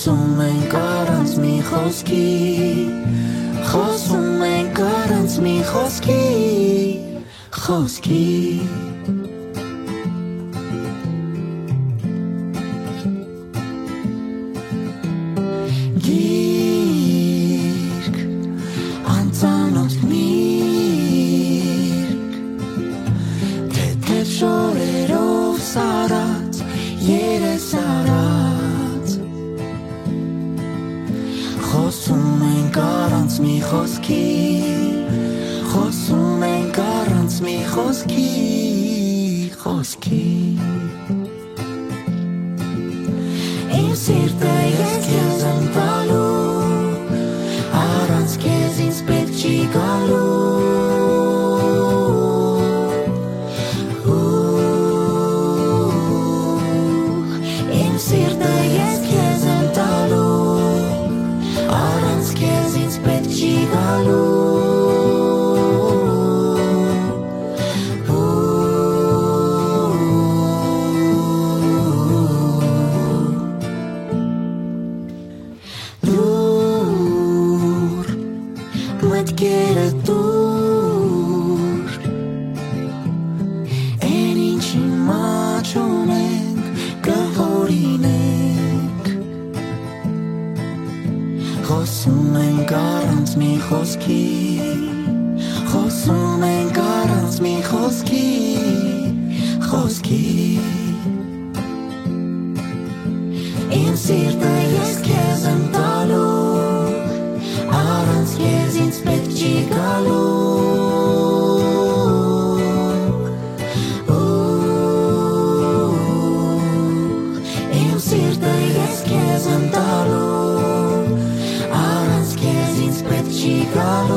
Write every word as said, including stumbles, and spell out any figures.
Խոսում ենք առանց մի խոսքի, խոսում ենք առանց մի խոսքի, խոսքի Գիրք, անծանոթ միրգ, թեթև շորերով սարած, երես արած Խոսում ենք առանց մի խոսքի, խոսում ենք առանց մի խոսքի, խոսքի Իմ սիրտը ես քեզ եմ տալու, առանց քեզ ինձ պետք չի գալու Իմ սիրտը ես քեզ եմ տալու, առանց քեզ ինձ պետք չի գալու Դուր, մտքերը դուր, են ինչի մաչ ունենք, կհորինենք Խոսում ենք առանց մի խոսքի, խոսում ենք առանց մի խոսքի, խոսքի Իմ սիրտը ես քեզ եմ տալու, առանց քեզ ինձ պետք չի գալու Իմ սիրտը ես քեզ եմ տալու, առանց քեզ ինձ պետք չի գալու